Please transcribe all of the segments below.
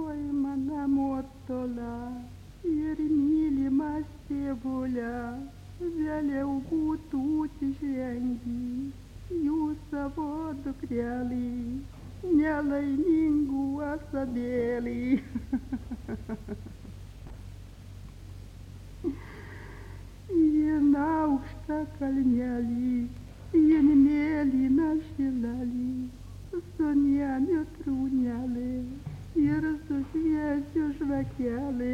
oi mana motola ir mylimas tėvule, vėliau būtų žengi jūs savo dukrelį, nelaimingų asadėlį. Jin aukštą kalnelį, jin mėlyną šilalį, su niemiu trūnelį ir su šviesiu žvakelį.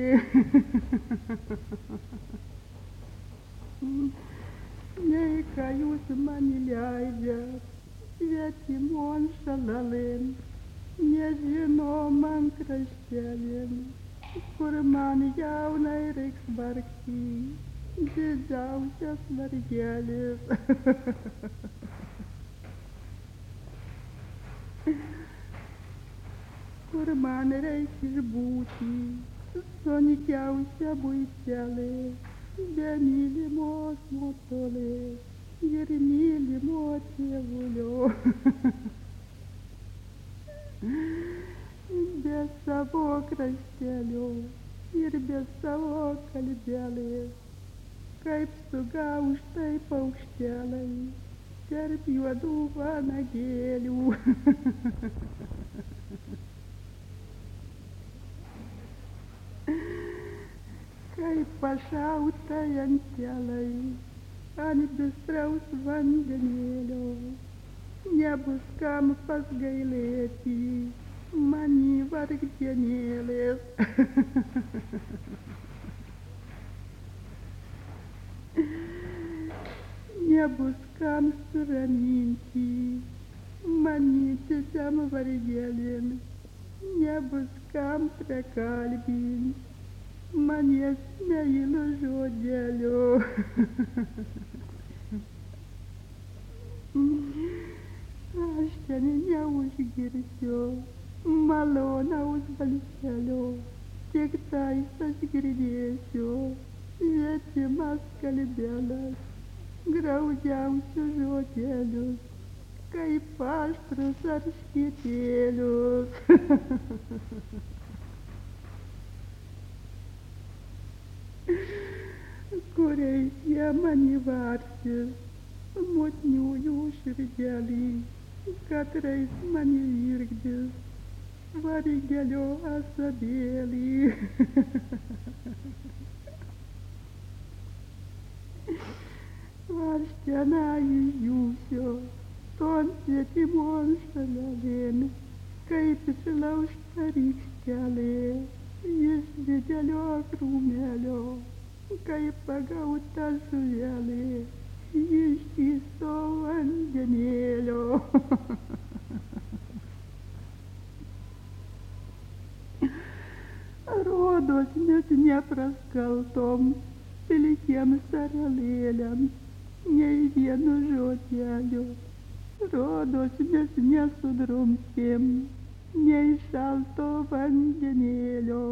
Nei ką jūs man įleidžiat, svetimon šalalin, nežinomam kraštelin, kur man jaunai reiks vargti, didžiausias vargelis. Kur man reik išbūti, sunkiausia buitelė, be mylimos motolės ir mylimo tėvulio. Be savo kraštelio ir be savo kalbelės, kaip sugaužtai paukštelai tarp juodų vanagėlių. Kaip pašauta antelai ant bistraus vandenėlio, nebus kam pasgailėti mani vargdienėlės. Nebus kam suraminti mani didžiam vargelin, nebus kam prakalbint manęs meilo žodelio. Aš ten neužgirsiu malonaus balselio, tik tais aš girdėsiu svetimas kalbelas, graudžiausius žodelius, kaip aštrus erškėtėlius. Kuriais jie mani varsis, motniųjų širdelį, katrais mani virkdis vargelio asadėlį. Aš tenai išdžiūsiu, ton svetimon šalalėn, kaip išlaužta rykštelė iš didelio krūmelio, kaip pagauta žuvelė iš šysto vandenėlio. Rodos mes nepraskaltom pilkiems saralėliams nei vienu žodeliu, rodos mes nesudrumstėm nei šalto vandenėlio.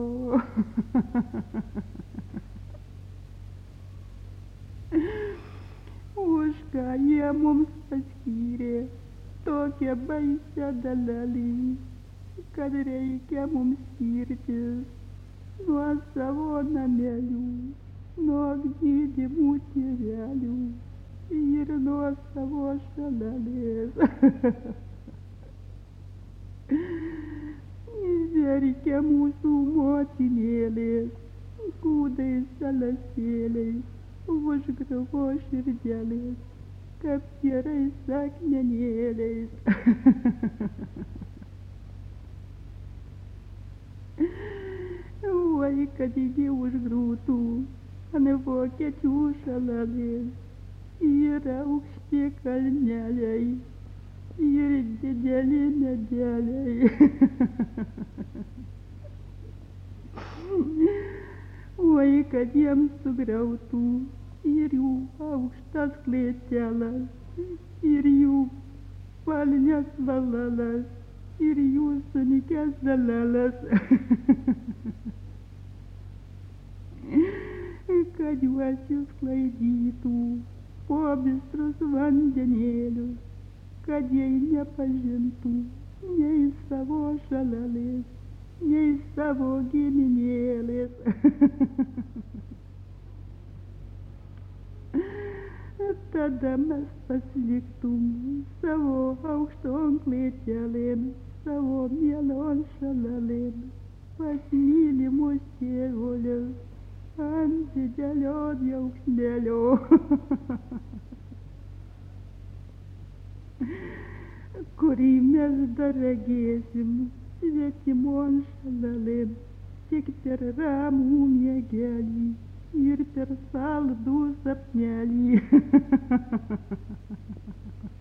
Už ką jie mums paskyrė tokią baisią dalalį, kad reikia mums skirtis nuo savo namelių, nuo gydymų tėvelių ir nuo savo šalalės. Verkia mūsų motinėlės, kūdais salasėliais, užgriuvo širdelės, kapierais akmenėliais. Oi, kad ji užgrūtų ant vokiečių šalalės, yra aukšti kalneliai ir dideli medeliai. Oi, kad jiems sugriautų ir jų aukštas klėtelas, ir jų palnes valalas, ir jų sunikęs dalalas. Kad juos išsklaidytų po bistrus vandenėlius, kad jie nepažintų nei savo šalalės, nei savo giminėlės. Tada mes pasiliktum savo aukšton klėtelėn, savo mielon šalalėn, pas mylimus tėvulius, ant didelio džiaugsmelio. Kurį mes dar regėsim svetimon šalalėn, tik per ramų miegelį ir per saldų sapnelį.